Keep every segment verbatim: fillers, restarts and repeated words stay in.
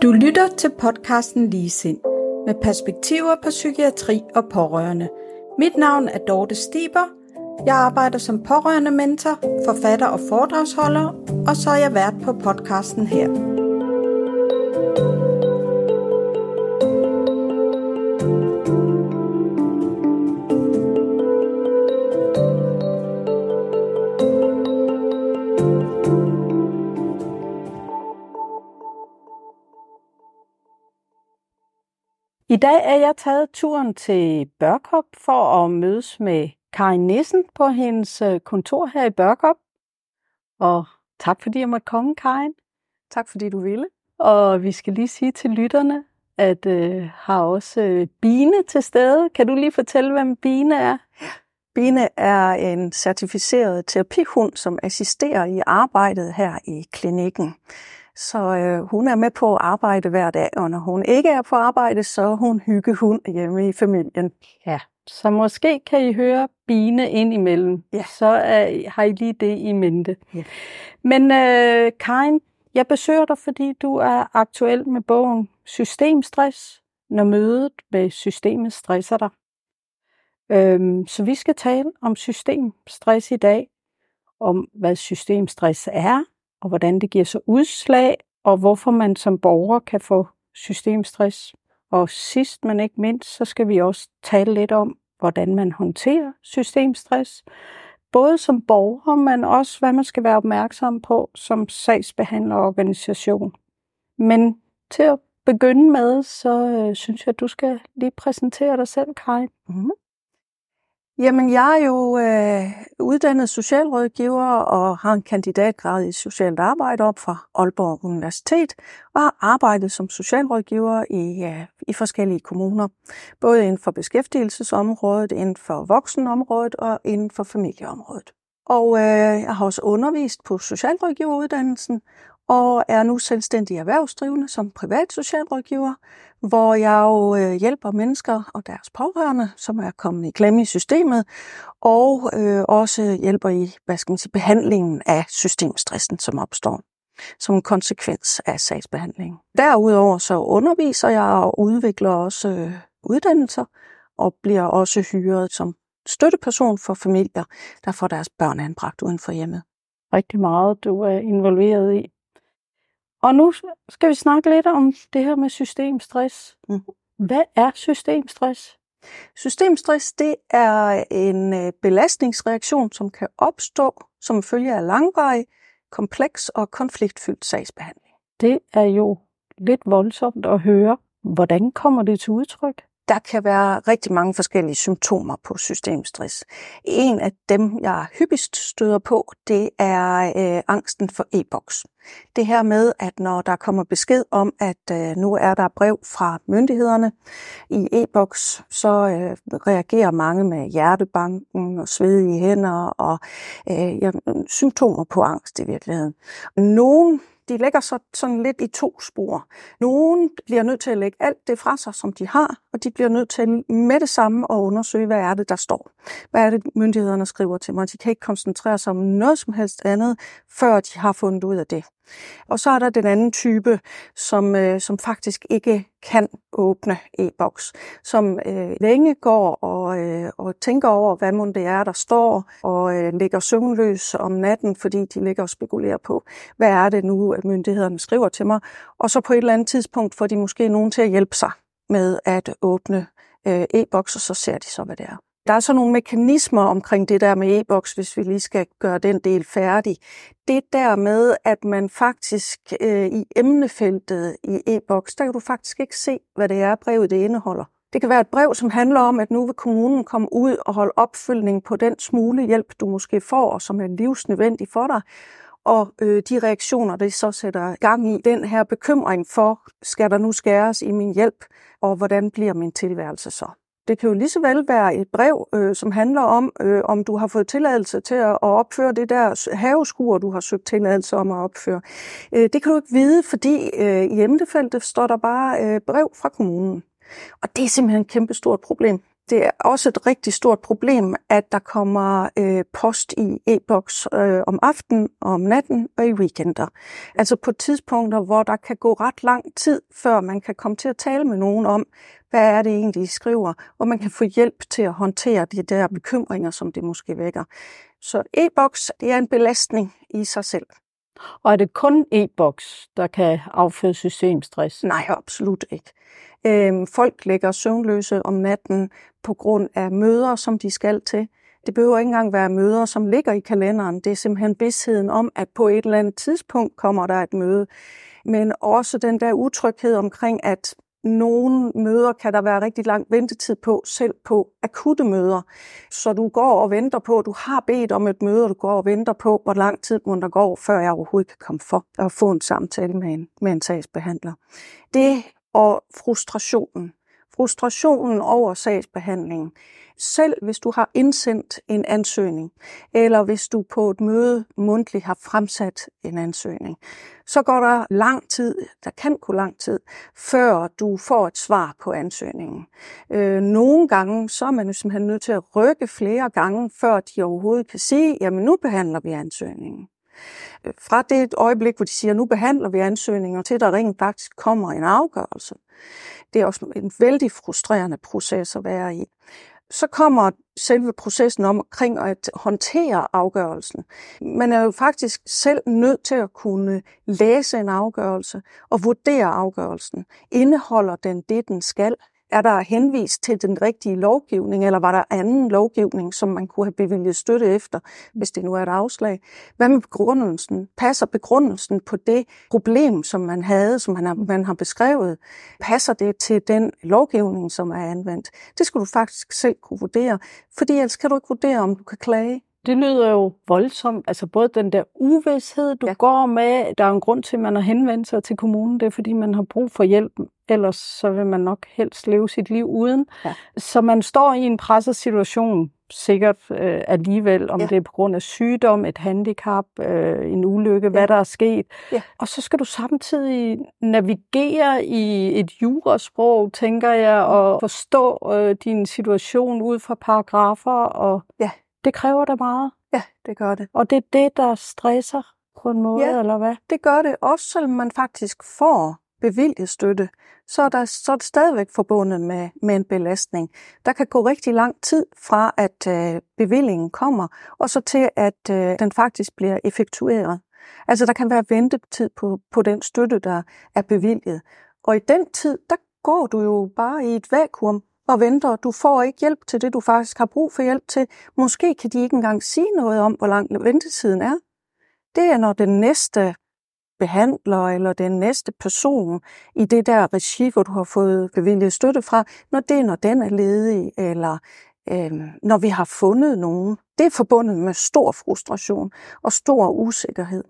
Du lytter til podcasten Ligesind med perspektiver på psykiatri og pårørende. Mit navn er Dorte Stiber. Jeg arbejder som pårørende mentor, forfatter og foredragsholder, og så er jeg vært på podcasten her. I dag er jeg taget turen til Børkop for at mødes med Karin Nissen på hendes kontor her i Børkop. Og tak fordi jeg måtte komme, Karin. Tak fordi du ville. Og vi skal lige sige til lytterne, at øh, har også øh, Bine til stede. Kan du lige fortælle, hvem Bine er? Bine er en certificeret terapihund, som assisterer i arbejdet her i klinikken. Så øh, hun er med på at arbejde hver dag, og når hun ikke er på arbejde, så er hun hyggehund hjemme i familien. Ja, så måske kan I høre Bine ind imellem. Ja. Så øh, har I lige det i mente. Ja. Men øh, Karin, jeg besøger dig, fordi du er aktuel med bogen Systemstress, når mødet med systemet stresser dig. Øhm, så vi skal tale om systemstress i dag, om hvad systemstress er, og hvordan det giver sig udslag, og hvorfor man som borger kan få systemstress. Og sidst, men ikke mindst, så skal vi også tale lidt om, hvordan man håndterer systemstress. Både som borger, men også hvad man skal være opmærksom på som sagsbehandlerorganisation. Men til at begynde med, så øh, synes jeg, at du skal lige præsentere dig selv, Karin. Mm-hmm. Jamen, jeg er jo øh, uddannet socialrådgiver og har en kandidatgrad i socialt arbejde op fra Aalborg Universitet og har arbejdet som socialrådgiver i, øh, i forskellige kommuner, både inden for beskæftigelsesområdet, inden for voksenområdet og inden for familieområdet. Og øh, jeg har også undervist på socialrådgiveruddannelsen og er nu selvstændig erhvervsdrivende som privat socialrådgiver, hvor jeg jo øh, hjælper mennesker og deres pårørende, som er kommet i klemme i systemet, og øh, også hjælper i hvad skal man sige, behandlingen af systemstressen, som opstår som en konsekvens af sagsbehandlingen. Derudover så underviser jeg og udvikler også øh, uddannelser, og bliver også hyret som støtteperson for familier, der får deres børn anbragt uden for hjemmet. Rigtig meget, du er involveret i. Og nu skal vi snakke lidt om det her med systemstress. Mm. Hvad er systemstress? Systemstress, det er en belastningsreaktion, som kan opstå som følge af langvarig, kompleks og konfliktfyldt sagsbehandling. Det er jo lidt voldsomt at høre. Hvordan kommer det til udtryk? Der kan være rigtig mange forskellige symptomer på systemstress. En af dem, jeg hyppigst støder på, det er øh, angsten for e-boks. Det her med, at når der kommer besked om, at øh, nu er der brev fra myndighederne i e-boks, så øh, reagerer mange med hjertebanken og svedige hænder og øh, ja, symptomer på angst i virkeligheden. Nogle De lægger så sådan lidt i to spor. Nogle bliver nødt til at lægge alt det fra sig, som de har, og de bliver nødt til med det samme at undersøge, hvad er det, der står. Hvad er det, myndighederne skriver til mig? De kan ikke koncentrere sig om noget som helst andet, før de har fundet ud af det. Og så er der den anden type, som, øh, som faktisk ikke kan åbne e-boks, som øh, længe går og, øh, og tænker over, hvad mon det er, der står, og øh, ligger søvnløs om natten, fordi de ligger og spekulerer på, hvad er det nu, at myndighederne skriver til mig. Og så på et eller andet tidspunkt får de måske nogen til at hjælpe sig med at åbne øh, e-boks, og så ser de så, hvad det er. Der er så nogle mekanismer omkring det der med e-boks, hvis vi lige skal gøre den del færdig. Det der med, at man faktisk øh, i emnefeltet i e-boks, der kan du faktisk ikke se, hvad det er, brevet det indeholder. Det kan være et brev, som handler om, at nu vil kommunen komme ud og holde opfølgning på den smule hjælp, du måske får, og som er livsnødvendig for dig. Og øh, de reaktioner, det så sætter gang i, den her bekymring for, skal der nu skæres i min hjælp, og hvordan bliver min tilværelse så? Det kan jo lige så vel være et brev, øh, som handler om, øh, om du har fået tilladelse til at opføre det der haveskur, du har søgt tilladelse om at opføre. Øh, det kan du ikke vide, fordi øh, i emnefeltet står der bare øh, brev fra kommunen. Og det er simpelthen et kæmpestort problem. Det er også et rigtig stort problem, at der kommer øh, post i e-boks øh, om aftenen, om natten og i weekender. Altså på tidspunkter, hvor der kan gå ret lang tid, før man kan komme til at tale med nogen om, hvad er det egentlig, de skriver, og man kan få hjælp til at håndtere de der bekymringer, som det måske vækker. Så e-boks, det er en belastning i sig selv. Og er det kun e-boks, der kan afføde systemstress? Nej, absolut ikke. Øhm, folk ligger søvnløse om natten på grund af møder, som de skal til. Det behøver ikke engang være møder, som ligger i kalenderen. Det er simpelthen vidstheden om, at på et eller andet tidspunkt kommer der et møde. Men også den der utryghed omkring, at nogle møder kan der være rigtig lang ventetid på, selv på akutte møder. Så du går og venter på, du har bedt om et møde, og du går og venter på, hvor lang tid må der gå, før jeg overhovedet kan komme for at få en samtale med en, med en sagsbehandler. Det og frustrationen. Frustrationen over sagsbehandlingen. Selv hvis du har indsendt en ansøgning, eller hvis du på et møde mundtligt har fremsat en ansøgning, så går der lang tid, der kan gå lang tid, før du får et svar på ansøgningen. Øh, nogle gange, så er man jo simpelthen nødt til at rykke flere gange, før de overhovedet kan sige, jamen nu behandler vi ansøgningen. Fra det øjeblik, hvor de siger, nu behandler vi ansøgninger, til der rent faktisk kommer en afgørelse. Det er også en vældig frustrerende proces at være i. Så kommer selve processen omkring at håndtere afgørelsen. Man er jo faktisk selv nødt til at kunne læse en afgørelse og vurdere afgørelsen. Indeholder den det, den skal? Er der henvist til den rigtige lovgivning, eller var der anden lovgivning, som man kunne have bevilget støtte efter, hvis det nu er et afslag? Hvad med begrundelsen? Passer begrundelsen på det problem, som man havde, som man har, man har beskrevet? Passer det til den lovgivning, som er anvendt? Det skal du faktisk selv kunne vurdere, fordi ellers kan du ikke vurdere, om du kan klage. Det lyder jo voldsomt. Altså både den der uvished, du ja. går med, der er en grund til, at man har henvendt sig til kommunen, det er fordi, man har brug for hjælp. Ellers så vil man nok helst leve sit liv uden. Ja. Så man står i en presset situation, sikkert øh, alligevel, om ja. det er på grund af sygdom, et handicap, øh, en ulykke, ja. hvad der er sket. Ja. Og så skal du samtidig navigere i et jurasprog, tænker jeg, og forstå øh, din situation ud fra paragrafer, og ja. det kræver da meget. Ja, det gør det. Og det er det, der stresser på en måde, ja, eller hvad? Det gør det, også selvom man faktisk får bevilget støtte, så er, der, så er det stadigvæk forbundet med, med en belastning. Der kan gå rigtig lang tid fra, at øh, bevillingen kommer, og så til, at øh, den faktisk bliver effektueret. Altså, der kan være ventetid på, på den støtte, der er bevilget. Og i den tid, der går du jo bare i et vakuum og venter. Du får ikke hjælp til det, du faktisk har brug for hjælp til. Måske kan de ikke engang sige noget om, hvor lang ventetiden er. Det er, når den næste behandler eller den næste person i det der regi, hvor du har fået bevilget støtte fra, når det er, når den er ledig, eller øh, når vi har fundet nogen. Det er forbundet med stor frustration og stor usikkerhed.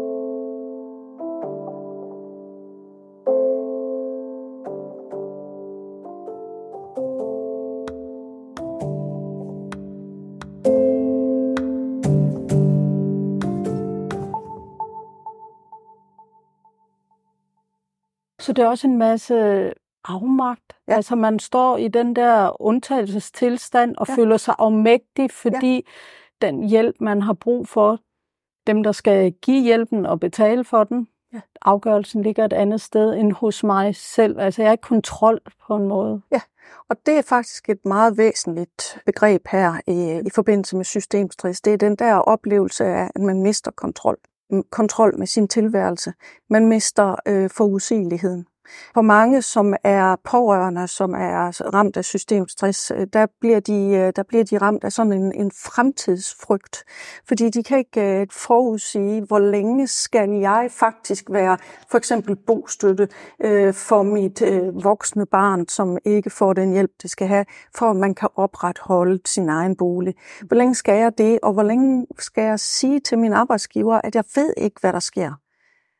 Så det er også en masse afmagt. Ja. Altså man står i den der undtagelsestilstand og ja. føler sig afmægtig, fordi ja. den hjælp, man har brug for, dem der skal give hjælpen og betale for den, ja. afgørelsen ligger et andet sted end hos mig selv. Altså jeg er ikke kontrol på en måde. Ja, og det er faktisk et meget væsentligt begreb her i, i forbindelse med systemstress. Det er den der oplevelse af, at man mister kontrol. kontrol med sin tilværelse. Man mister øh, forudsigeligheden. For mange, som er pårørende, som er ramt af systemstress, der bliver de, der bliver de ramt af sådan en, en fremtidsfrygt. Fordi de kan ikke forudsige, hvor længe skal jeg faktisk være for eksempel bostøtte øh, for mit øh, voksne barn, som ikke får den hjælp, det skal have, for at man kan opretholde sin egen bolig. Hvor længe skal jeg det, og hvor længe skal jeg sige til min arbejdsgiver, at jeg ved ikke, hvad der sker?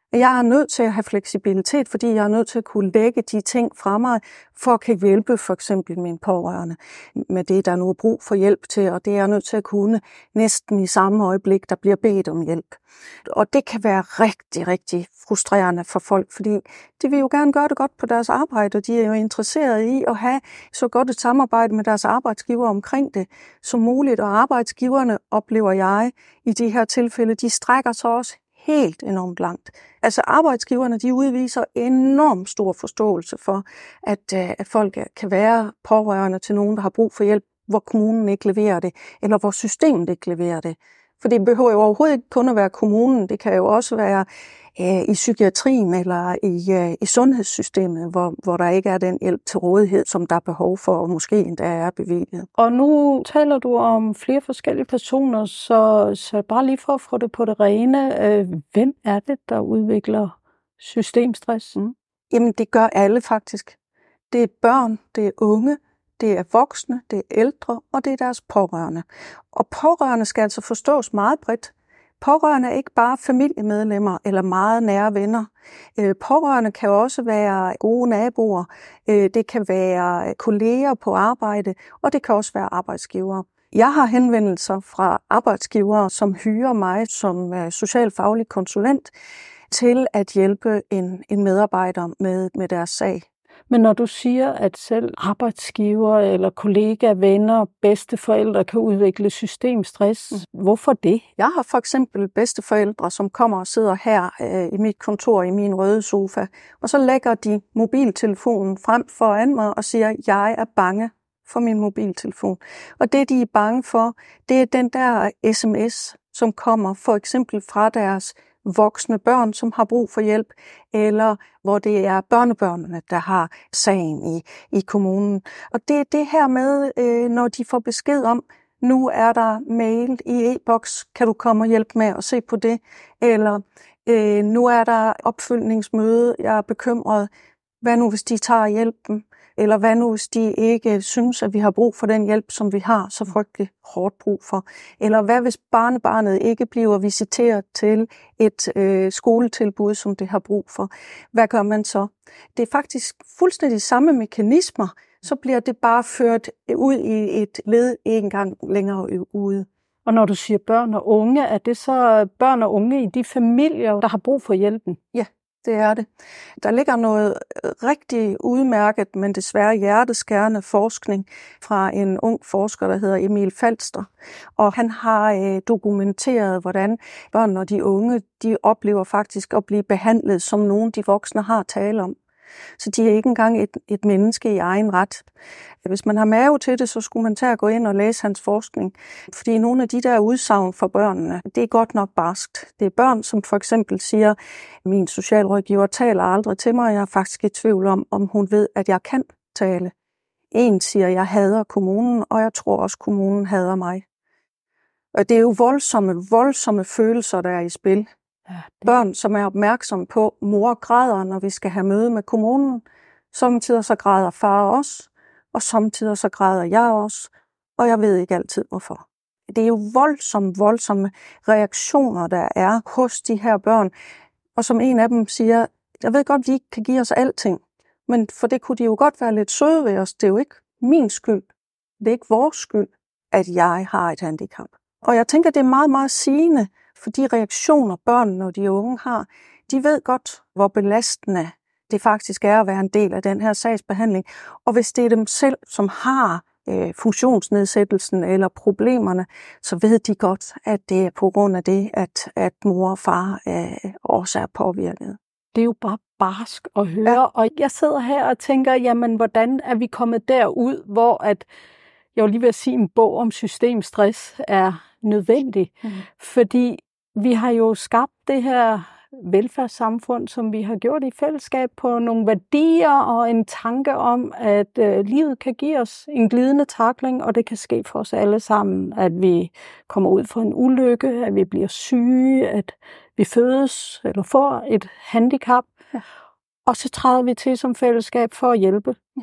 Jeg er nødt til at have fleksibilitet, fordi jeg er nødt til at kunne lægge de ting fra mig, for at kan hjælpe for eksempel mine pårørende med det, der nu er brug for hjælp til, og det er jeg nødt til at kunne næsten i samme øjeblik, der bliver bedt om hjælp. Og det kan være rigtig, rigtig frustrerende for folk, fordi de vil jo gerne gøre det godt på deres arbejde, og de er jo interesserede i at have så godt et samarbejde med deres arbejdsgiver omkring det som muligt, og arbejdsgiverne, oplever jeg i de her tilfælde, de strækker sig også helt enormt langt. Altså arbejdsgiverne, de udviser enormt stor forståelse for, at, at folk kan være pårørende til nogen, der har brug for hjælp, hvor kommunen ikke leverer det, eller hvor systemet ikke leverer det. For det behøver jo overhovedet ikke kun at være kommunen, det kan jo også være øh, i psykiatrien eller i, øh, i sundhedssystemet, hvor, hvor der ikke er den hjælp til rådighed, som der er behov for, og måske endda er bevilget. Og nu taler du om flere forskellige personer, så, så bare lige for at få det på det rene, øh, hvem er det, der udvikler systemstress? Mm. Jamen det gør alle faktisk. Det er børn, det er unge, det er voksne, det er ældre, og det er deres pårørende. Og pårørende skal altså forstås meget bredt. Pårørende er ikke bare familiemedlemmer eller meget nære venner. Pårørende kan også være gode naboer, det kan være kolleger på arbejde, og det kan også være arbejdsgivere. Jeg har henvendelser fra arbejdsgivere, som hyrer mig som socialfaglig konsulent til at hjælpe en, en medarbejder med, med deres sag. Men når du siger, at selv arbejdsgiver eller kollegaer, venner, bedsteforældre kan udvikle systemstress, mm. hvorfor det? Jeg har for eksempel bedsteforældre, som kommer og sidder her øh, i mit kontor i min røde sofa, og så lægger de mobiltelefonen frem foran mig og siger, jeg er bange for min mobiltelefon. Og det, de er bange for, det er den der sms, som kommer for eksempel fra deres voksne børn, som har brug for hjælp, eller hvor det er børnebørnene, der har sagen i, i kommunen. Og det er det her med, øh, når de får besked om, nu er der mail i e-boks, kan du komme og hjælpe med at se på det? Eller øh, nu er der opfølgningsmøde, jeg er bekymret. Hvad nu, hvis de tager hjælpen? Eller hvad nu, hvis de ikke synes, at vi har brug for den hjælp, som vi har så frygtelig hårdt brug for? Eller hvad hvis barnebarnet ikke bliver visiteret til et øh, skoletilbud, som det har brug for? Hvad gør man så? Det er faktisk fuldstændig samme mekanismer, så bliver det bare ført ud i et led en gang længere ude. Og når du siger børn og unge, er det så børn og unge i de familier, der har brug for hjælpen? Ja. Det er det. Der ligger noget rigtig udmærket, men desværre hjerteskærende forskning fra en ung forsker, der hedder Emil Falster. Og han har øh, dokumenteret, hvordan børn og de unge, de oplever faktisk at blive behandlet, som nogen de voksne har tale om. Så de er ikke engang et, et menneske i egen ret. Hvis man har mave til det, så skulle man tage at gå ind og læse hans forskning. Fordi nogle af de der udsagn for børnene, det er godt nok barskt. Det er børn, som for eksempel siger, min socialrådgiver taler aldrig til mig, jeg er faktisk i tvivl om, om hun ved, at jeg kan tale. En siger, jeg hader kommunen, og jeg tror også, kommunen hader mig. Og det er jo voldsomme, voldsomme følelser, der er i spil. Ja, det... Børn, som er opmærksomme på, mor græder, når vi skal have møde med kommunen. Samtidig så græder far også, og samtidig så græder jeg også, og jeg ved ikke altid hvorfor. Det er jo voldsomme, voldsomme reaktioner, der er hos de her børn. Og som en af dem siger, jeg ved godt, at de ikke kan give os alting, men for det kunne de jo godt være lidt søde ved os. Det er jo ikke min skyld. Det er ikke vores skyld, at jeg har et handicap. Og jeg tænker, det er meget, meget sigende, for de reaktioner, børnene og de unge har, de ved godt, hvor belastende det faktisk er at være en del af den her sagsbehandling. Og hvis det er dem selv, som har øh, funktionsnedsættelsen eller problemerne, så ved de godt, at det er på grund af det, at, at mor og far øh, også er påvirket. Det er jo bare barsk at høre, ja. Og jeg sidder her og tænker, jamen hvordan er vi kommet derud, hvor at, jeg vil lige vil sige, en bog om systemstress er nødvendig, mm. fordi vi har jo skabt det her velfærdssamfund, som vi har gjort i fællesskab på nogle værdier og en tanke om, at øh, livet kan give os en glidende tackling, og det kan ske for os alle sammen, at vi kommer ud for en ulykke, at vi bliver syge, at vi fødes eller får et handicap, ja. Og så træder vi til som fællesskab for at hjælpe. Ja.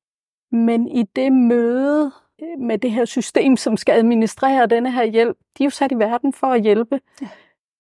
Men i det møde med det her system, som skal administrere denne her hjælp, de er jo sat i verden for at hjælpe. Ja.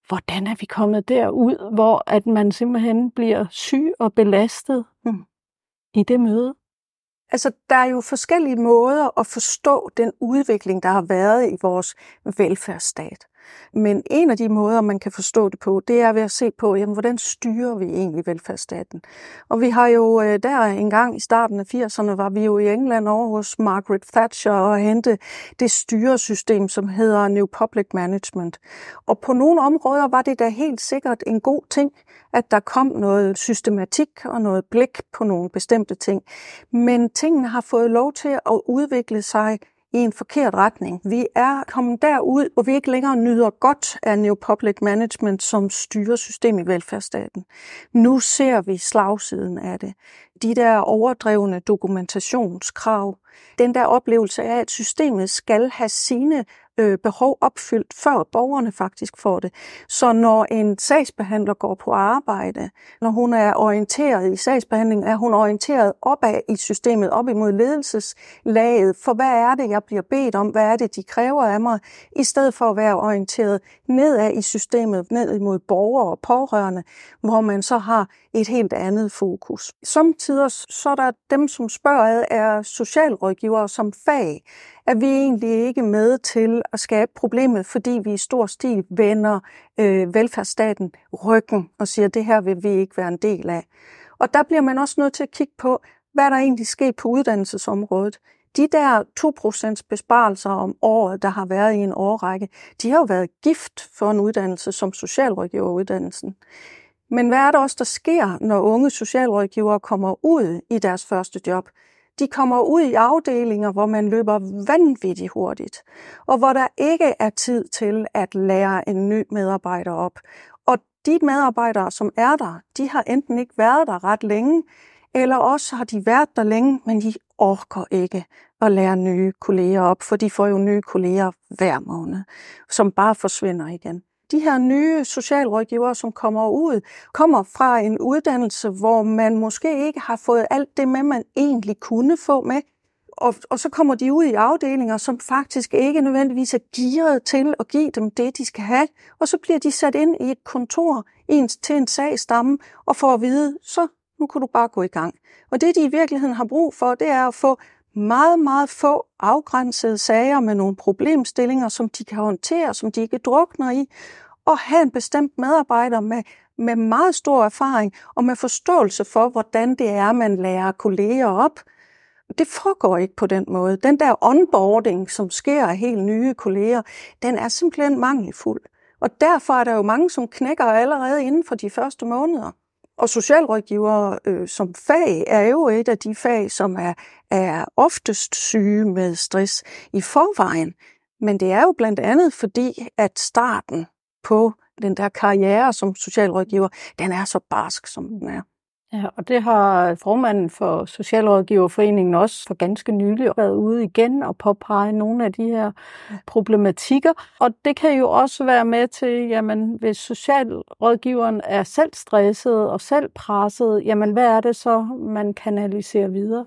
hvordan er vi kommet derud, hvor at man simpelthen bliver syg og belastet mm. i det møde? Altså, der er jo forskellige måder at forstå den udvikling, der har været i vores velfærdsstat. Men en af de måder, man kan forstå det på, det er ved at se på, jamen, hvordan styrer vi egentlig velfærdsstaten? Og vi har jo der engang i starten af firserne, var vi jo i England over hos Margaret Thatcher og hente det styresystem, som hedder New Public Management. Og på nogle områder var det da helt sikkert en god ting, at der kom noget systematik og noget blik på nogle bestemte ting. Men tingene har fået lov til at udvikle sig i en forkert retning. Vi er kommet derud, hvor vi ikke længere nyder godt af New Public Management som styresystem i velfærdsstaten. Nu ser vi slagsiden af det. De der overdrevne dokumentationskrav, den der oplevelse af, at systemet skal have sine øh, behov opfyldt, før borgerne faktisk får det. Så når en sagsbehandler går på arbejde, når hun er orienteret i sagsbehandlingen, er hun orienteret opad i systemet, op imod ledelseslaget, for hvad er det, jeg bliver bedt om, hvad er det, de kræver af mig, i stedet for at være orienteret nedad i systemet, ned imod borgere og pårørende, hvor man så har et helt andet fokus. Samtidig så er der dem, som spørger, er socialrådgivere som fag. Er vi egentlig ikke med til at skabe problemet, fordi vi i stor stil vender øh, velfærdsstaten ryggen og siger, at det her vil vi ikke være en del af. Og der bliver man også nødt til at kigge på, hvad der egentlig sker på uddannelsesområdet. De der to procent besparelser om året, der har været i en årrække, de har jo været gift for en uddannelse som socialrådgiveruddannelsen. Men hvad er det også, der sker, når unge socialrådgivere kommer ud i deres første job? De kommer ud i afdelinger, hvor man løber vanvittigt hurtigt, og hvor der ikke er tid til at lære en ny medarbejder op. Og de medarbejdere, som er der, de har enten ikke været der ret længe, eller også har de været der længe, men de orker ikke at lære nye kolleger op, for de får jo nye kolleger hver måned, som bare forsvinder igen. De her nye socialrådgivere, som kommer ud, kommer fra en uddannelse, hvor man måske ikke har fået alt det med, man egentlig kunne få med. Og, og så kommer de ud i afdelinger, som faktisk ikke nødvendigvis er gearet til at give dem det, de skal have. Og så bliver de sat ind i et kontor en, til en sagstamme og får at vide, så nu kan du bare gå i gang. Og det, de i virkeligheden har brug for, det er at få meget, meget få afgrænsede sager med nogle problemstillinger, som de kan håndtere, som de ikke drukner i, og have en bestemt medarbejder med, med meget stor erfaring og med forståelse for, hvordan det er, man lærer kolleger op. Det foregår ikke på den måde. Den der onboarding, som sker af helt nye kolleger, den er simpelthen mangelfuld. Og derfor er der jo mange, som knækker allerede inden for de første måneder. Og socialrådgivere øh, som fag er jo et af de fag, som er, er oftest syge med stress i forvejen. Men det er jo blandt andet fordi, at starten på den der karriere som socialrådgiver, den er så barsk, som den er. Ja, og det har formanden for Socialrådgiverforeningen også for ganske nylig været ude igen og påpege nogle af de her problematikker. Og det kan jo også være med til, jamen hvis socialrådgiveren er selv stresset og selv presset, jamen hvad er det så, man kanaliserer videre?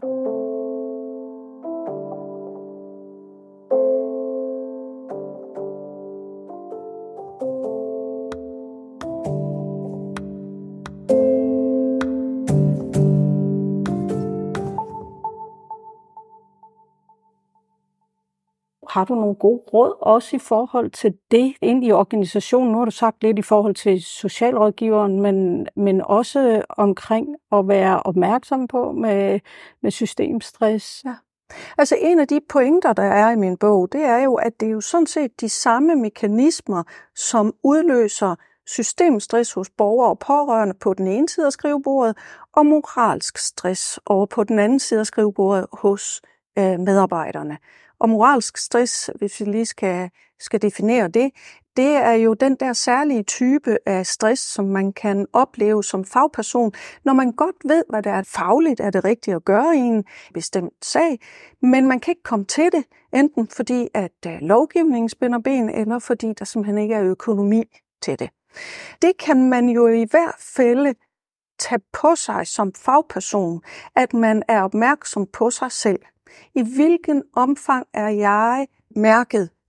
Har du nogle gode råd også i forhold til det inde i organisationen? Nu har du sagt lidt i forhold til socialrådgiveren, men, men også omkring at være opmærksom på med, med systemstress. Ja. Altså en af de pointer, der er i min bog, det er jo, at det er jo sådan set de samme mekanismer, som udløser systemstress hos borgere og pårørende på den ene side af skrivebordet, og moralsk stress over på den anden side af skrivebordet hos øh, medarbejderne. Og moralsk stress, hvis vi lige skal, skal definere det, det er jo den der særlige type af stress, som man kan opleve som fagperson, når man godt ved, hvad der er fagligt er det rigtige at gøre i en bestemt sag, men man kan ikke komme til det, enten fordi at lovgivningen spænder ben, eller fordi der simpelthen ikke er økonomi til det. Det kan man jo i hvert fald tage på sig som fagperson, at man er opmærksom på sig selv. I hvilken omfang er jeg mærket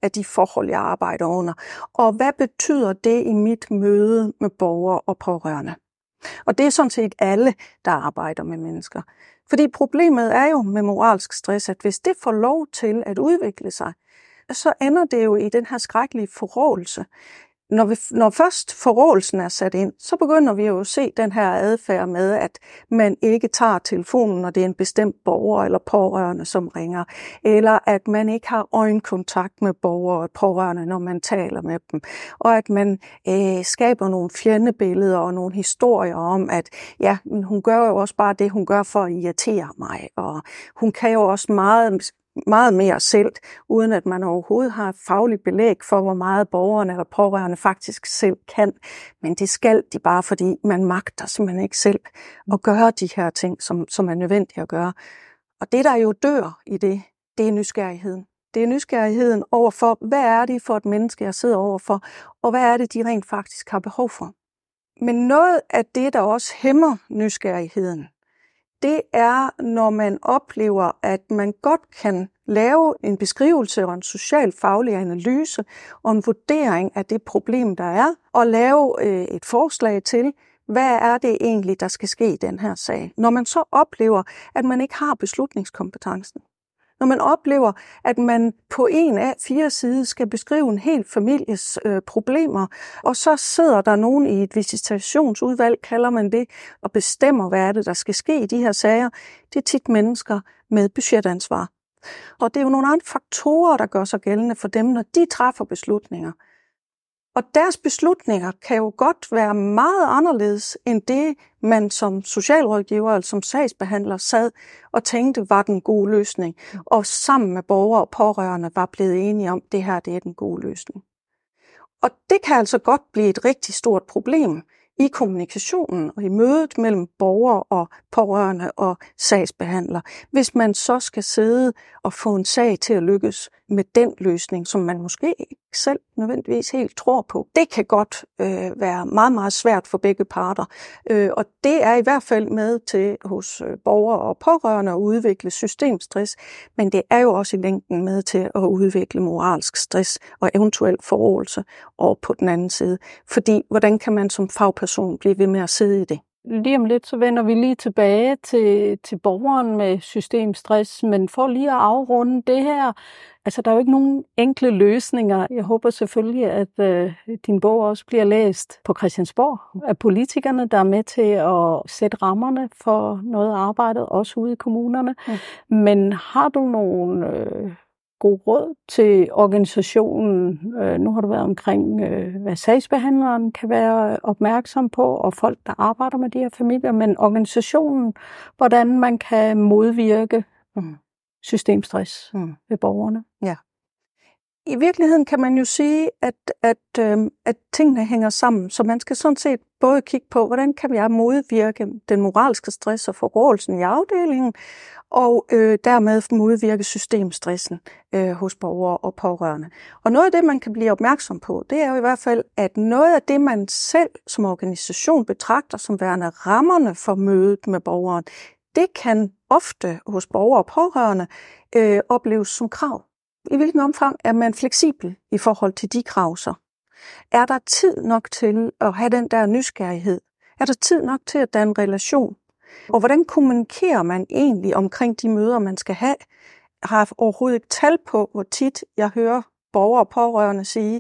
af de forhold, jeg arbejder under? Og hvad betyder det i mit møde med borgere og pårørende? Og det er sådan set alle, der arbejder med mennesker. Fordi problemet er jo med moralsk stress, at hvis det får lov til at udvikle sig, så ender det jo i den her skrækkelige forrådelse. Når, vi, når først forrådelsen er sat ind, så begynder vi jo at se den her adfærd med, at man ikke tager telefonen, når det er en bestemt borger eller pårørende, som ringer. Eller at man ikke har øjenkontakt med borgere og pårørende, når man taler med dem. Og at man øh, skaber nogle fjendebilleder og nogle historier om, at ja, hun gør jo også bare det, hun gør for at irritere mig. Og hun kan jo også meget... meget mere selv, uden at man overhovedet har fagligt belæg for, hvor meget borgerne eller pårørende faktisk selv kan. Men det skal de bare, fordi man magter simpelthen ikke selv at gøre de her ting, som, som er nødvendige at gøre. Og det, der jo dør i det, det er nysgerrigheden. Det er nysgerrigheden overfor, hvad er det for et menneske, jeg sidder overfor, og hvad er det, de rent faktisk har behov for. Men noget af det, der også hæmmer nysgerrigheden, det er, når man oplever, at man godt kan lave en beskrivelse og en socialfaglig analyse og en vurdering af det problem, der er, og lave øh, et forslag til, hvad er det egentlig, der skal ske i den her sag. Når man så oplever, at man ikke har beslutningskompetencen. Når man oplever, at man på en af fire sider skal beskrive en hel families øh, problemer, og så sidder der nogen i et visitationsudvalg, kalder man det, og bestemmer, hvad er det, der skal ske i de her sager. Det er tit mennesker med budgetansvar. Og det er jo nogle andre faktorer, der gør sig gældende for dem, når de træffer beslutninger. Og deres beslutninger kan jo godt være meget anderledes end det, man som socialrådgiver eller som sagsbehandler sad og tænkte var den gode løsning. Og sammen med borgere og pårørende var blevet enige om, at det her det er den gode løsning. Og det kan altså godt blive et rigtig stort problem i kommunikationen og i mødet mellem borgere og pårørende og sagsbehandler, hvis man så skal sidde og få en sag til at lykkes med den løsning, som man måske ikke selv nødvendigvis helt tror på. Det kan godt øh, være meget, meget svært for begge parter, øh, og det er i hvert fald med til hos øh, borgere og pårørende at udvikle systemstress, men det er jo også i længden med til at udvikle moralsk stress og eventuel forrådelse over på den anden side. Fordi hvordan kan man som fagperson blive ved med at sidde i det? Lige om lidt, så vender vi lige tilbage til, til borgeren med systemstress, men for lige at afrunde det her, altså der er jo ikke nogen enkle løsninger. Jeg håber selvfølgelig, at øh, din bog også bliver læst på Christiansborg af politikerne, der er med til at sætte rammerne for noget af arbejdet, også ude i kommunerne. Mm. Men har du nogle øh, gode råd til organisationen? Øh, nu har du været omkring, øh, hvad sagsbehandleren kan være opmærksom på, og folk, der arbejder med de her familier, men organisationen, hvordan man kan modvirke mm. systemstress mm. ved borgerne. Ja. I virkeligheden kan man jo sige, at, at, øh, at tingene hænger sammen, så man skal sådan set både kigge på, hvordan kan jeg modvirke den moralske stress og forrådelsen i afdelingen, og øh, dermed modvirke systemstressen øh, hos borgere og pårørende. Og noget af det, man kan blive opmærksom på, det er jo i hvert fald, at noget af det, man selv som organisation betragter som værende rammerne for mødet med borgeren, det kan ofte hos borgere og pårørende øh, opleves som krav. I hvilken omfang er man fleksibel i forhold til de krav så? Er der tid nok til at have den der nysgerrighed? Er der tid nok til at danne relation? Og hvordan kommunikerer man egentlig omkring de møder, man skal have? Jeg har overhovedet ikke tal på, hvor tit jeg hører borgere og pårørende sige,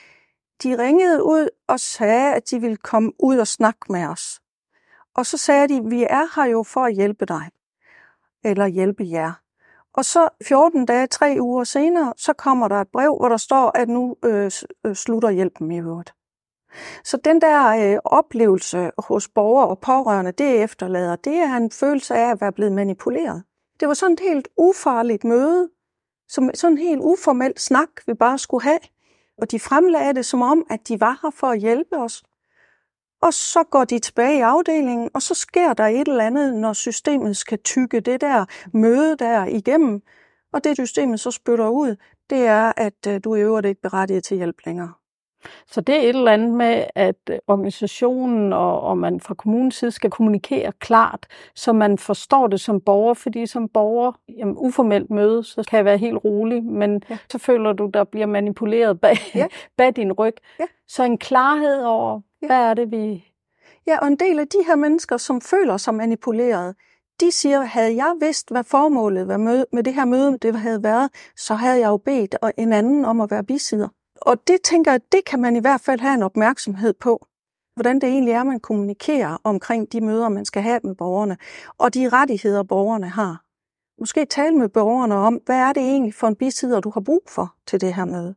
de ringede ud og sagde, at de ville komme ud og snakke med os. Og så sagde de, vi er her jo for at hjælpe dig, eller hjælpe jer. Og så fjorten dage, tre uger senere, så kommer der et brev, hvor der står, at nu øh, slutter hjælpen i øvrigt. Så den der øh, oplevelse hos borgere og pårørende, det efterlader, det er en følelse af at være blevet manipuleret. Det var sådan et helt ufarligt møde, som sådan en helt uformel snak, vi bare skulle have. Og de fremlagde det som om, at de var her for at hjælpe os. Og så går de tilbage i afdelingen, og så sker der et eller andet, når systemet skal tygge det der møde der igennem. Og det systemet så spytter ud, det er, at du i øvrigt ikke berettiget til hjælp længere. Så det er et eller andet med, at organisationen og, og man fra kommunens side skal kommunikere klart, så man forstår det som borger, fordi som borger, jamen uformelt møde, så kan jeg være helt rolig, men ja. Så føler du, der bliver manipuleret bag, ja. bag din ryg. Ja. Så en klarhed over, ja. Hvad er det, vi... Ja, og en del af de her mennesker, som føler sig manipuleret, de siger, havde jeg vidst, hvad formålet med det her møde det havde været, så havde jeg jo bedt en anden om at være bisidder. Og det tænker jeg, det kan man i hvert fald have en opmærksomhed på, hvordan det egentlig er, man kommunikerer omkring de møder, man skal have med borgerne, og de rettigheder, borgerne har. Måske tale med borgerne om, hvad er det egentlig for en bisidder, du har brug for til det her møde.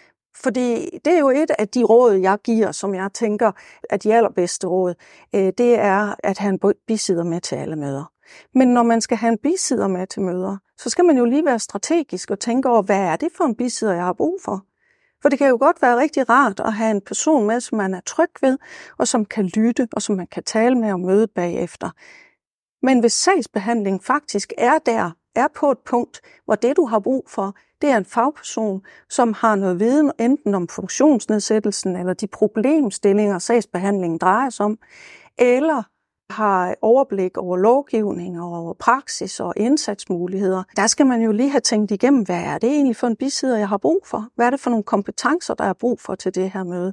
Fordi det er jo et af de råd, jeg giver, som jeg tænker er de allerbedste råd, det er at have en bisidder med til alle møder. Men når man skal have en bisidder med til møder, så skal man jo lige være strategisk og tænke over, hvad er det for en bisidder, jeg har brug for? For det kan jo godt være rigtig rart at have en person med, som man er tryg ved, og som kan lytte, og som man kan tale med og møde bagefter. Men hvis sagsbehandling faktisk er der, er på et punkt, hvor det, du har brug for, det er en fagperson, som har noget viden, enten om funktionsnedsættelsen, eller de problemstillinger, sagsbehandlingen drejer sig om, eller har overblik over lovgivning og over praksis og indsatsmuligheder. Der skal man jo lige have tænkt igennem, hvad er det egentlig for en bisidder, jeg har brug for? Hvad er det for nogle kompetencer, der er brug for til det her møde?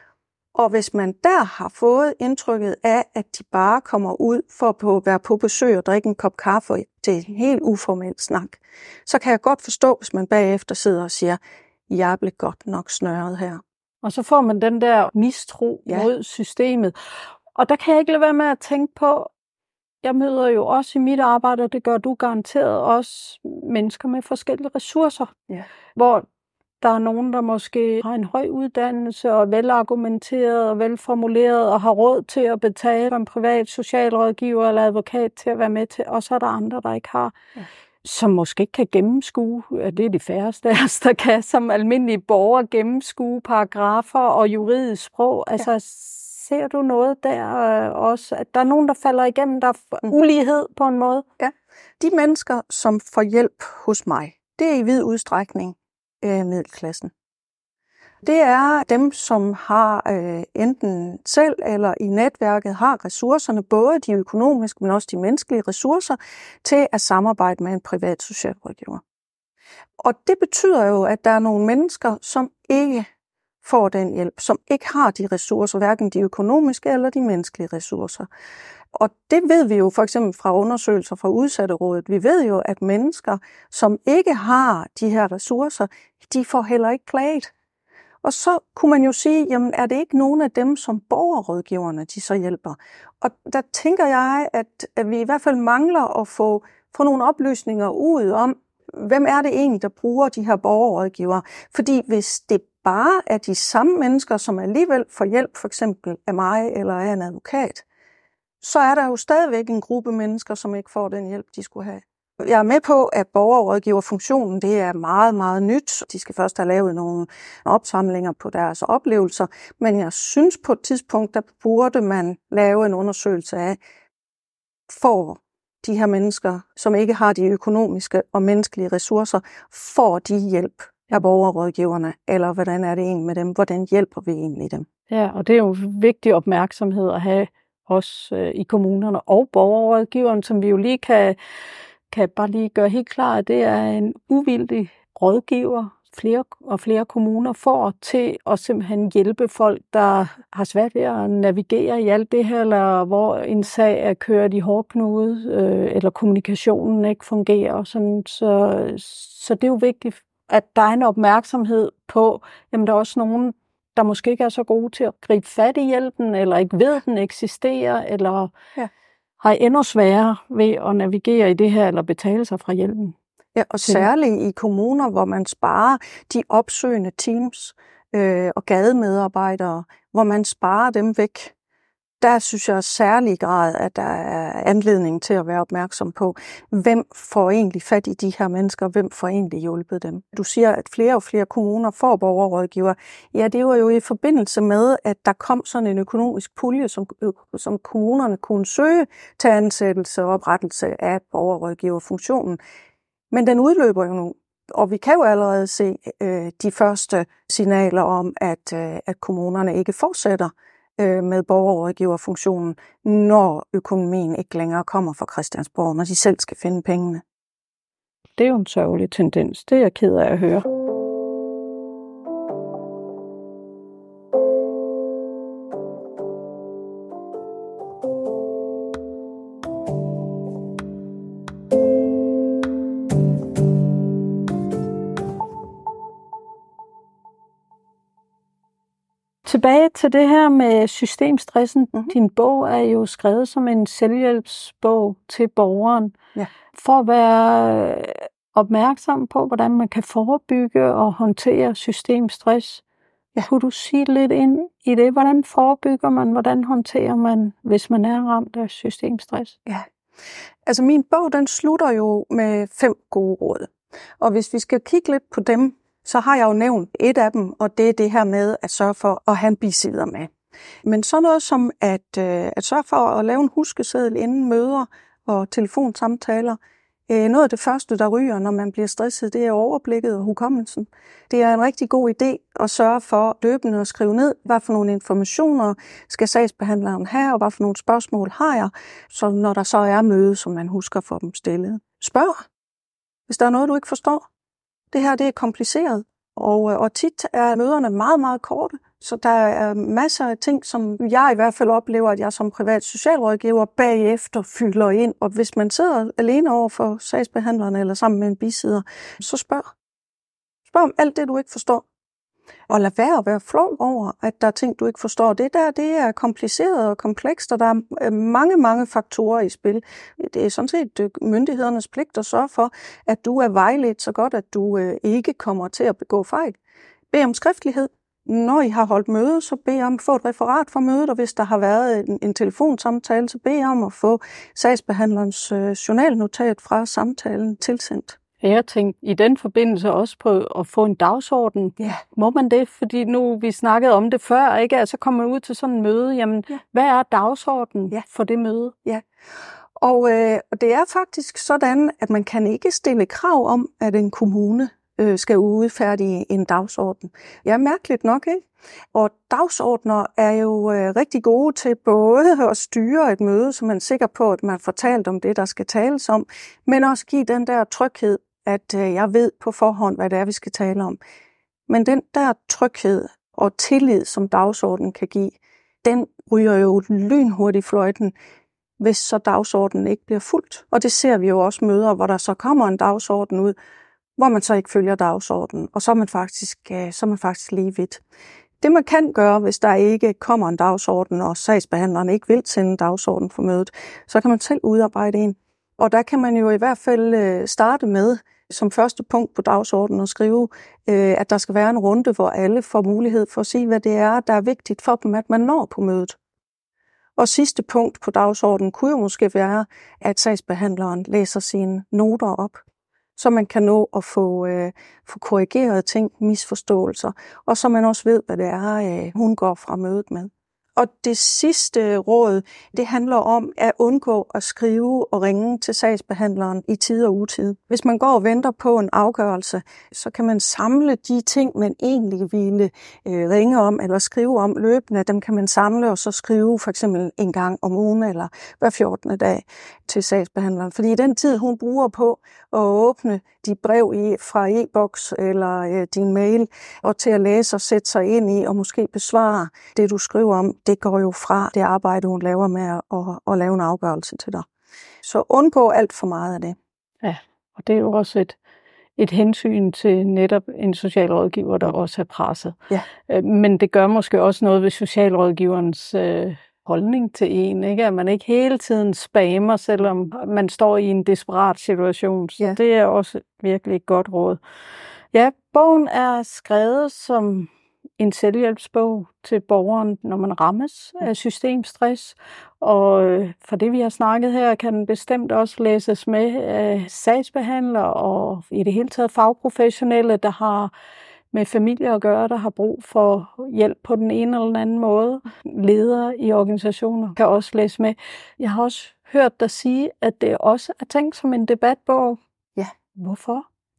Og hvis man der har fået indtrykket af, at de bare kommer ud for at være på besøg og drikke en kop kaffe til en helt uformel snak, så kan jeg godt forstå, hvis man bagefter sidder og siger, jeg blev godt nok snørret her. Og så får man den der mistro ja. mod systemet. Og der kan jeg ikke lade være med at tænke på, jeg møder jo også i mit arbejde, og det gør du garanteret også, mennesker med forskellige ressourcer. Ja. Hvor der er nogen, der måske har en høj uddannelse og er velargumenteret og velformuleret og har råd til at betale en privat socialrådgiver eller advokat til at være med til, og så er der andre, der ikke har, ja. som måske ikke kan gennemskue, det er de færreste af os, der kan som almindelige borgere gennemskue paragrafer og juridisk sprog. Altså, ja. Ser du noget der øh, også, at der er nogen, der falder igennem, der er ulighed på en måde? Ja, de mennesker, som får hjælp hos mig, det er i vid udstrækning øh, middelklassen. Det er dem, som har øh, enten selv eller i netværket har ressourcerne, både de økonomiske, men også de menneskelige ressourcer, til at samarbejde med en privat socialrådgiver. Og det betyder jo, at der er nogle mennesker, som ikke får den hjælp, som ikke har de ressourcer, hverken de økonomiske eller de menneskelige ressourcer. Og det ved vi jo for eksempel fra undersøgelser fra Udsatterådet. Vi ved jo, at mennesker, som ikke har de her ressourcer, de får heller ikke klaget. Og så kunne man jo sige, jamen er det ikke nogen af dem, som borgerrådgiverne de så hjælper? Og der tænker jeg, at, at vi i hvert fald mangler at få, få nogle oplysninger ud om, hvem er det egentlig, der bruger de her borgerrådgivere? Fordi hvis det bare er de samme mennesker, som alligevel får hjælp, for eksempel af mig eller af en advokat, så er der jo stadigvæk en gruppe mennesker, som ikke får den hjælp, de skulle have. Jeg er med på, at borgerrådgiverfunktionen, det er meget, meget nyt. De skal først have lavet nogle opsamlinger på deres oplevelser, men jeg synes på et tidspunkt, der burde man lave en undersøgelse af, får de her mennesker, som ikke har de økonomiske og menneskelige ressourcer, får de hjælp af borgerrådgiverne, eller hvordan er det egentlig med dem? Hvordan hjælper vi egentlig dem? Ja, og det er jo vigtig opmærksomhed at have også øh, i kommunerne og borgerrådgiveren, som vi jo lige kan, kan bare lige gøre helt klart, at det er en uvildig rådgiver, flere og flere kommuner får til at simpelthen hjælpe folk, der har svært ved at navigere i alt det her, eller hvor en sag er kørt i hårdknude, øh, eller kommunikationen ikke fungerer. Sådan, så, så det er jo vigtigt, at der er en opmærksomhed på, jamen der er også nogen, der måske ikke er så gode til at gribe fat i hjælpen, eller ikke ved, at den eksisterer, eller ja. har endnu sværere ved at navigere i det her, eller betale sig fra hjælpen. Ja, og særligt i kommuner, hvor man sparer de opsøgende teams øh, og gademedarbejdere, hvor man sparer dem væk. Der synes jeg særlig grad, at der er anledning til at være opmærksom på, hvem får egentlig fat i de her mennesker, hvem får egentlig hjulpet dem. Du siger, at flere og flere kommuner får borgerrådgiver. Ja, det var jo i forbindelse med, at der kom sådan en økonomisk pulje, som, som kommunerne kunne søge til ansættelse og oprettelse af borgerrådgiverfunktionen. Men den udløber jo nu, Og vi kan jo allerede se øh, de første signaler om, at, øh, at kommunerne ikke fortsætter øh, med borgerrådgiverfunktionen, når økonomien ikke længere kommer fra Christiansborg, når de selv skal finde pengene. Det er jo en sørgelig tendens. Det er jeg ked af at høre. Tilbage til det her med systemstressen. Mm-hmm. Din bog er jo skrevet som en selvhjælpsbog til borgeren. Ja. For at være opmærksom på, hvordan man kan forebygge og håndtere systemstress. Ja. Kunne du sige lidt ind i det? Hvordan forebygger man? Hvordan håndterer man, hvis man er ramt af systemstress? Ja, altså min bog, den slutter jo med fem gode råd. Og hvis vi skal kigge lidt på dem, så har jeg jo nævnt et af dem, og det er det her med at sørge for at have en bisidder med. Men så noget som at, øh, at sørge for at lave en huskeseddel inden møder og telefonsamtaler. Øh, noget af det første, der ryger, når man bliver stresset, det er overblikket og hukommelsen. Det er en rigtig god idé at sørge for løbende at skrive ned, hvad for nogle informationer skal sagsbehandleren have, og hvad for nogle spørgsmål har jeg, så når der så er møde, så man husker for dem stillet. Spørg, hvis der er noget, du ikke forstår. Det her, det er kompliceret, og, og tit er møderne meget, meget korte, så der er masser af ting, som jeg i hvert fald oplever, at jeg som privat socialrådgiver bagefter fylder ind. Og hvis man sidder alene over for sagsbehandlerne eller sammen med en bisidder, så spørg. Spørg om alt det, du ikke forstår. Og lad være at være flov over, at der er ting, du ikke forstår. Det der, det er kompliceret og komplekst, og der er mange, mange faktorer i spil. Det er sådan set myndighedernes pligt at sørge for, at du er vejledt så godt, at du ikke kommer til at begå fejl. Bed om skriftlighed. Når I har holdt møde, så bed om at få et referat fra mødet, og hvis der har været en, en telefonsamtale, så bed om at få sagsbehandlerens øh, journalnotat fra samtalen tilsendt. Jeg tænkte i den forbindelse også på at få en dagsorden. Ja. Må man det? Fordi nu vi snakkede om det før, ikke? Altså kommer man ud til sådan et møde, jamen ja. Hvad er dagsordenen ja. For det møde? Ja, og øh, det er faktisk sådan, at man kan ikke stille krav om, at en kommune øh, skal udfærdige en dagsorden. Ja, mærkeligt nok, ikke? Og dagsordner er jo øh, rigtig gode til både at styre et møde, så man er sikker på, at man får talt om det, der skal tales om, men også give den der tryghed, at øh, jeg ved på forhånd, hvad det er, vi skal tale om. Men den der tryghed og tillid, som dagsordenen kan give, den ryger jo lynhurtigt fløjten, hvis så dagsordenen ikke bliver fulgt. Og det ser vi jo også møder, hvor der så kommer en dagsorden ud, hvor man så ikke følger dagsordenen, og så er man faktisk, øh, så er man faktisk lige vidt. Det man kan gøre, hvis der ikke kommer en dagsorden, og sagsbehandleren ikke vil sende en dagsorden for mødet, så kan man selv udarbejde en. Og der kan man jo i hvert fald starte med, som første punkt på dagsordenen, at skrive, at der skal være en runde, hvor alle får mulighed for at sige, hvad det er, der er vigtigt for dem, at man når på mødet. Og sidste punkt på dagsordenen kunne jo måske være, at sagsbehandleren læser sine noter op, så man kan nå at få, øh, få korrigeret ting, misforståelser, og så man også ved, hvad det er, øh, hun går fra mødet med. Og det sidste råd, det handler om at undgå at skrive og ringe til sagsbehandleren i tid og utid. Hvis man går og venter på en afgørelse, så kan man samle de ting, man egentlig ville øh, ringe om eller skrive om løbende. Dem kan man samle og så skrive for eksempel en gang om ugen eller hver fjortende dag til sagsbehandleren. Fordi i den tid, hun bruger på at åbne de brev i, fra e-boks eller øh, din mail, og til at læse og sætte sig ind i og måske besvare det, du skriver om, det går jo fra det arbejde, hun laver med at, at, at lave en afgørelse til dig. Så undgå alt for meget af det. Ja, og det er jo også et, et hensyn til netop en socialrådgiver, der også er presset. Ja. Men det gør måske også noget ved socialrådgiverens øh, holdning til en, ikke? At man ikke hele tiden spammer, selvom man står i en desperat situation. Så ja. Det er også virkelig et godt råd. Ja, bogen er skrevet som en selvhjælpsbog til borgeren, når man rammes af systemstress. Og for det, vi har snakket her, kan den bestemt også læses med af sagsbehandlere og i det hele taget fagprofessionelle, der har med familier at gøre, der har brug for hjælp på den ene eller den anden måde. Ledere i organisationer kan også læse med. Jeg har også hørt dig sige, at det også er tænkt som en debatbog. Ja. Hvorfor?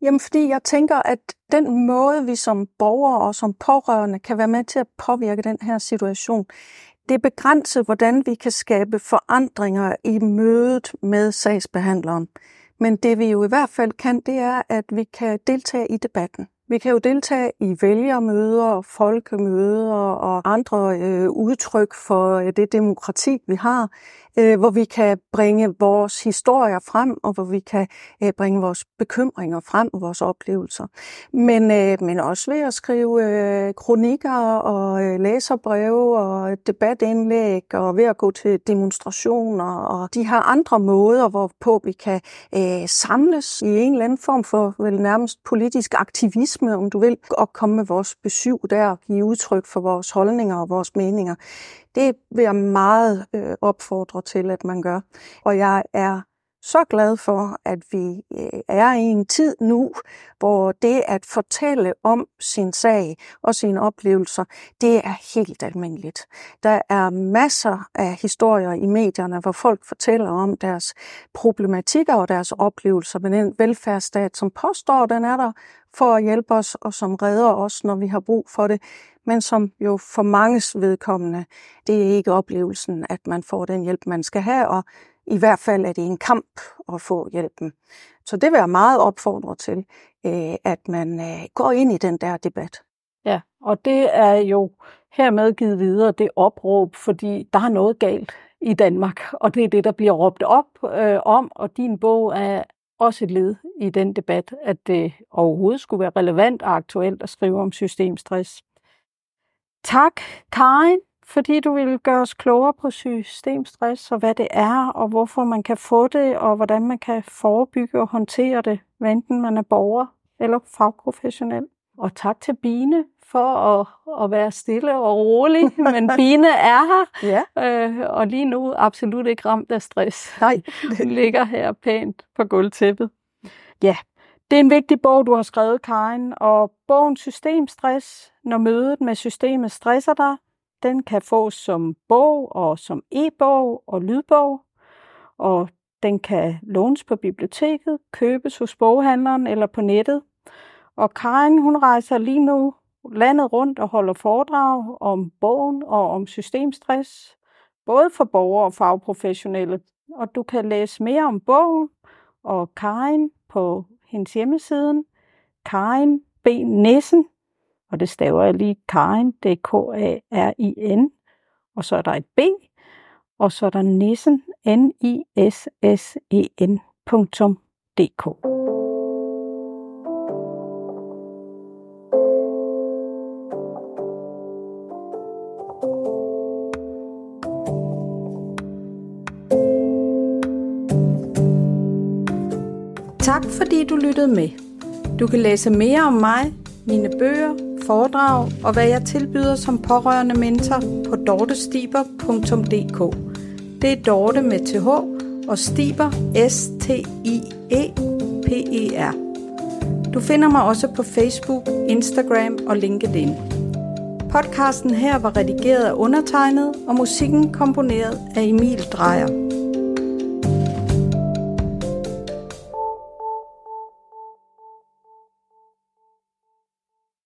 Jamen, fordi jeg tænker, at den måde, vi som borgere og som pårørende kan være med til at påvirke den her situation, det er begrænset, hvordan vi kan skabe forandringer i mødet med sagsbehandleren. Men det vi jo i hvert fald kan, det er, at vi kan deltage i debatten. Vi kan jo deltage i vælgermøder, folkemøder og andre øh, udtryk for øh, det demokrati, vi har, øh, hvor vi kan bringe vores historier frem, og hvor vi kan øh, bringe vores bekymringer frem og vores oplevelser. Men, øh, men også ved at skrive øh, kronikker og øh, læserbreve og debatindlæg, og ved at gå til demonstrationer og de her andre måder, hvorpå vi kan øh, samles i en eller anden form for vel nærmest politisk aktivisme, om du vil, og komme med vores besyv der og give udtryk for vores holdninger og vores meninger. Det vil jeg meget øh, opfordre til, at man gør. Og jeg er så glad for, at vi øh, er i en tid nu, hvor det at fortælle om sin sag og sine oplevelser, det er helt almindeligt. Der er masser af historier i medierne, hvor folk fortæller om deres problematikker og deres oplevelser med den velfærdsstat, som påstår, den er der for at hjælpe os og som redder os, når vi har brug for det, men som jo for manges vedkommende, det er ikke oplevelsen, at man får den hjælp, man skal have, og i hvert fald er det en kamp at få hjælpen. Så det vil jeg meget opfordre til, at man går ind i den der debat. Ja, og det er jo hermed givet videre det opråb, fordi der er noget galt i Danmark, og det er det, der bliver råbt op øh, om, og din bog er også et led i den debat, at det overhovedet skulle være relevant og aktuelt at skrive om systemstress. Tak, Karin, fordi du ville gøre os klogere på systemstress, og hvad det er, og hvorfor man kan få det, og hvordan man kan forebygge og håndtere det, hvad enten man er borger eller fagprofessionel. Og tak til Bine for at, at være stille og rolig, men Bine er her, ja. øh, og lige nu absolut ikke ramt af stress. Nej. Hun ligger her pænt på gulvtæppet. Ja, det er en vigtig bog, du har skrevet, Karin, og bogen Systemstress, når mødet med systemet stresser dig, den kan fås som bog og som e-bog og lydbog, og den kan lånes på biblioteket, købes hos boghandleren eller på nettet. Og Karin, hun rejser lige nu landet rundt og holder foredrag om bogen og om systemstress, både for borgere og fagprofessionelle. Og du kan læse mere om bogen og Karin på hendes hjemmeside, Karin B. Nissen, og det staver jeg lige Karin, det er K A R I N, og så er der et B, og så er der Nissen, N I S S E N punktum D K. Tak fordi du lyttede med. Du kan læse mere om mig, mine bøger, foredrag og hvad jeg tilbyder som pårørende mentor på dortestiber punktum d k. Det er Dorte med T H og Stiber S T I E P E R. Du finder mig også på Facebook, Instagram og LinkedIn. Podcasten her var redigeret af undertegnet og musikken komponeret af Emil Drejer.